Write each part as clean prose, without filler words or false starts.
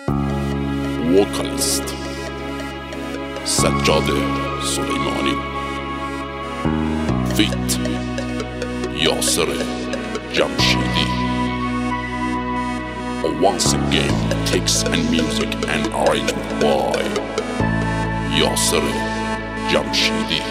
وکالیست سجاد سلیمانی، فیت یاسر جمشیدی. Once again, text and music and arrangement by Yasser Jamshidi.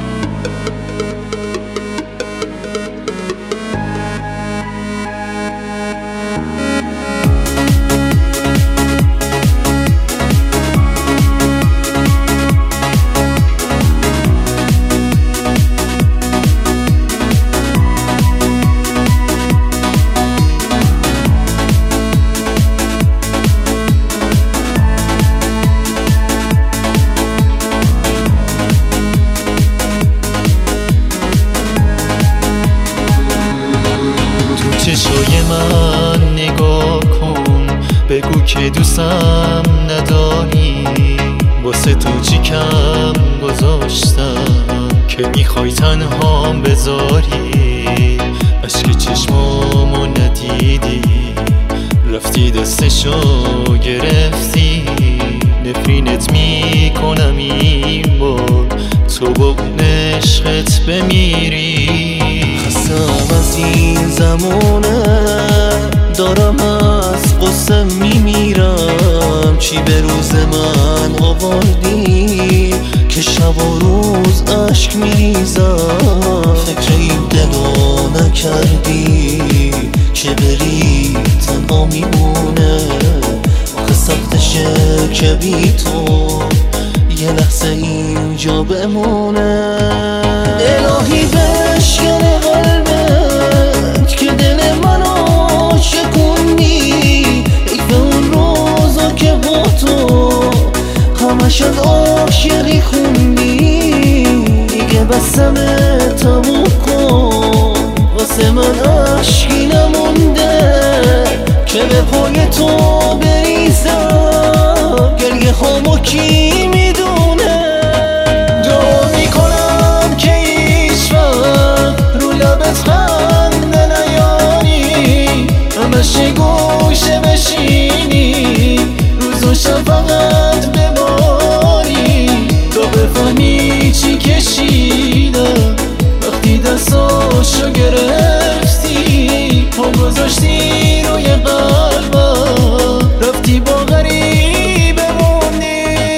چشای من نگاه کن، بگو که دوستم نداری. واسه تو چی کم گذاشتم که میخوای تنها بذاری. عشق چشمامو ندیدی، رفتی دستشو گرفتی. نفرینت میکنم این بار، تو با اون عشقت بمیری. خستم از این زمانه، دارم از قصه میمیرم. چی به روز من آوردی که شب و روز عشق میریزم. فکر این دلو نکردی که بری تنها میمونه. آخه سختشه که بی تو یه لحظه اینجا بمونه. الهی بشکن قلبت که دل منو شکوندی. حیف اون روزا که با تو همش از عاشقی خوندی. دیگه بسم تموم کن، واسه من عشقی نمونده که به پای تو بریزم. گریه هامو کی میدونه؟ دعا میکنم که هیچ وقت رو لبت خنده نیاری. همش گوشه بشینی، روز و شب فقط بباری. تا بفهمی چی کشیدم وقتی دستاشو گرفتی. پا گذاشتی روی قلبم، رفتی با غریب بمونی.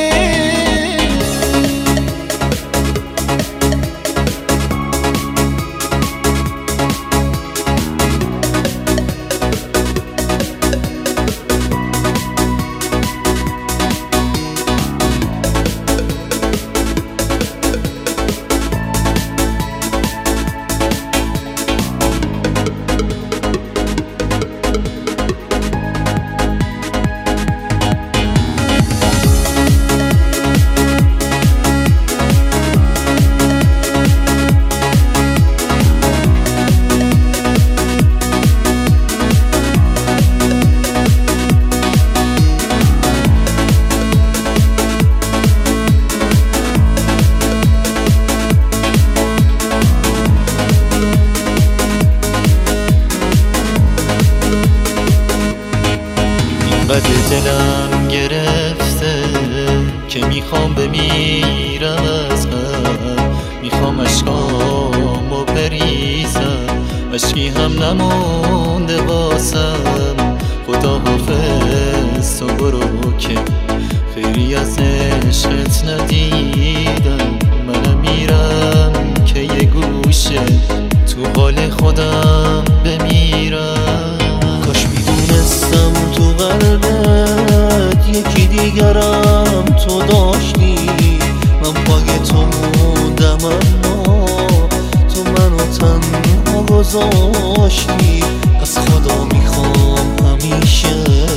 بد دلم گرفته که میخوام بمیرم از غم. میخوام عشقامو بریزم، عشقی هم نمونده واسم. خدا حافظ تو برو که خیری از عشقت ندیدم. منم میرم که یه گوشه تو حال خودم بمیرم. کاش میدونستم تو قلبت یکی دیگرم تو داشتی. من پای تو موندم اما تو منو تنها گذاشتی. از خدا میخوام همیشه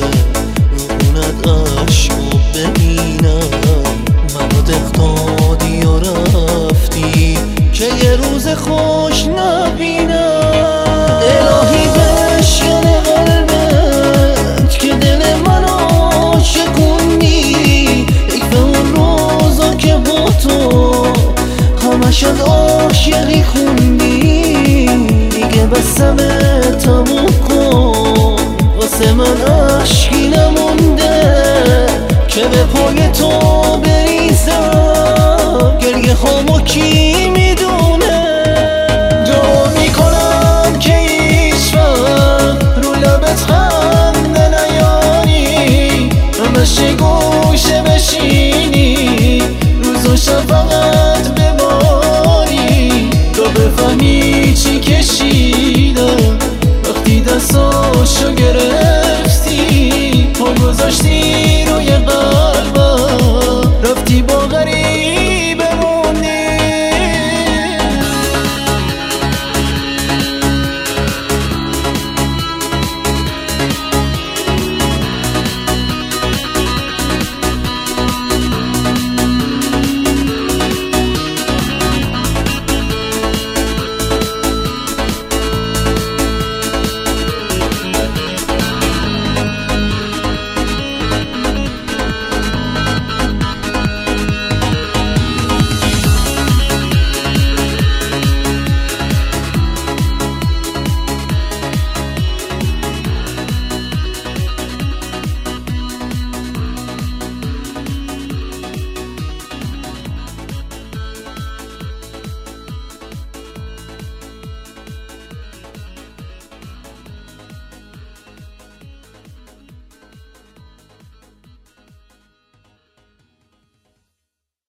رونت عشقو ببینم. منو دختادی و رفتی که یه روز خوش نبینم. الهی بشکن قلبت که دل منو شکوندی. حیف اون روزا که با تو همش از عاشقی خوندی. دیگه بسم تموم کن، واسه من عشقی نمونده که به پای تو بریزم گریه هامو کی